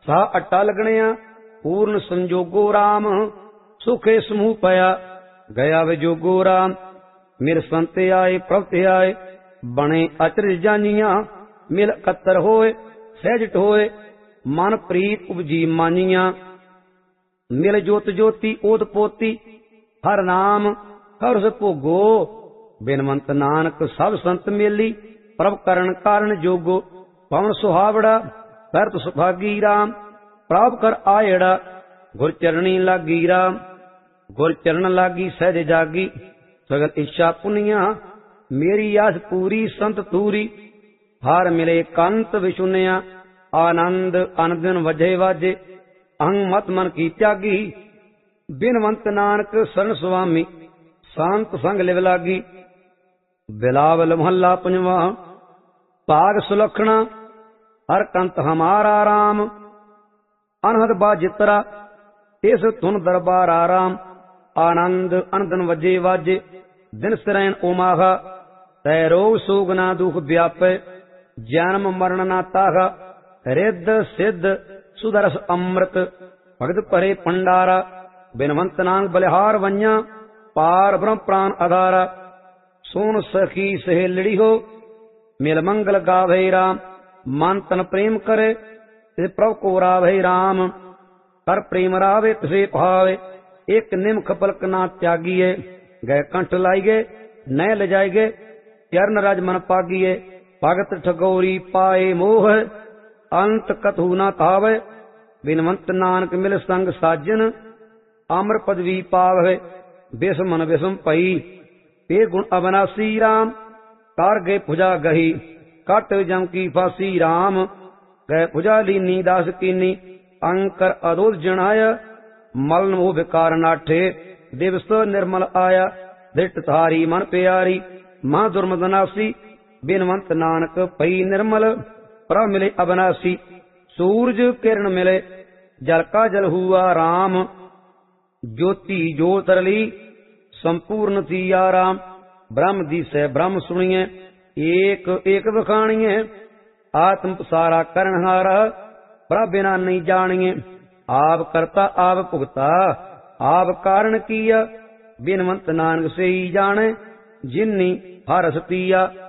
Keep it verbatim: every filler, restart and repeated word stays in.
सा अटल गणिया पूर्ण संजोगो राम। सुखे समूह पया गया विजोगो राम। मेरे संत आए प्रभु आए बने अचरज जानिया। मिल कत्तर होए सहजट होए मन प्रीत उपजी मानिया। मिल जोत ज्योति ओत पोती हर नाम हर रस भोगो। बिनवंत नानक सब संत मेली प्रभ करण कारण जोगो। पवन सुहावड़ा करत सुभागी राम। प्राप्त कर आयड़ा गुर चरणी लागी राम। गुर चरण लागी सहज जागी सगल इच्छा पुनिया। मेरी आस पूरी संत तूरी हार मिले कंत विशुनिया। आनंद अनदिन वजे वाजे अहं मत मन की त्यागी। बिनवंत नानक शरण स्वामी शांत संग लिव लागी। बिलावल महला पंजवा भाग सुलखना हर कंत हमारा राम। अनहद बाजित्रा इस धुन दरबार आराम। आनंद अनदन वजे वाजे दिन सिरैन ओमाहा। तै रोग सोग ना दुख व्यापे जन्म मरण ना ताहा। रिद्ध सिद्ध सुदरस अमृत भगत परे भंडारा। बिनवंत नानक बलिहार वन्या पार ब्रह्म प्राण आधारा। सोन सखी सहेलड़ी हो मिल मंगल गावे राम। मन तन प्रेम करे तिस प्रभु को रावे राम। कर प्रेम रावे तिसे भावे एक निमख पलक ना त्यागिए। गए कंठ लाइगे नय ले जाएगे चरण राज मन पागिए। भगत ठगोरी पाए मोह अंत कथु न तावे। बिनवंत नानक मिल संग साजन अमर पदवी पावे। विषम मन विषम पई ते गुण अविनाशी राम। कार गए भुजा गही कट जम की फांसी राम। गए भुजा लीनी दास कीनी अंकर अदोद जनाय। मलन मोह विकार नाठे दिवस निर्मल आया। दृष्ट धारी मन प्यारी मां दुर्मदनासी। बिनवंत नानक पई निर्मल प्रभ मिले अविनाशी। सूरज किरण मिले जल का जल हुआ राम। ज्योति ज्योत रली संपूर्ण थी आराम। ब्रह्म दिसै ब्रह्म सुनिए एक एक बखाणिए। आत्म सारा करणहारा प्रभ बिना नहीं जानिए। आप करता आप भुगता आप कारण किया। बिनवंत नानक से ही जाने जिन्नी हरस पिया।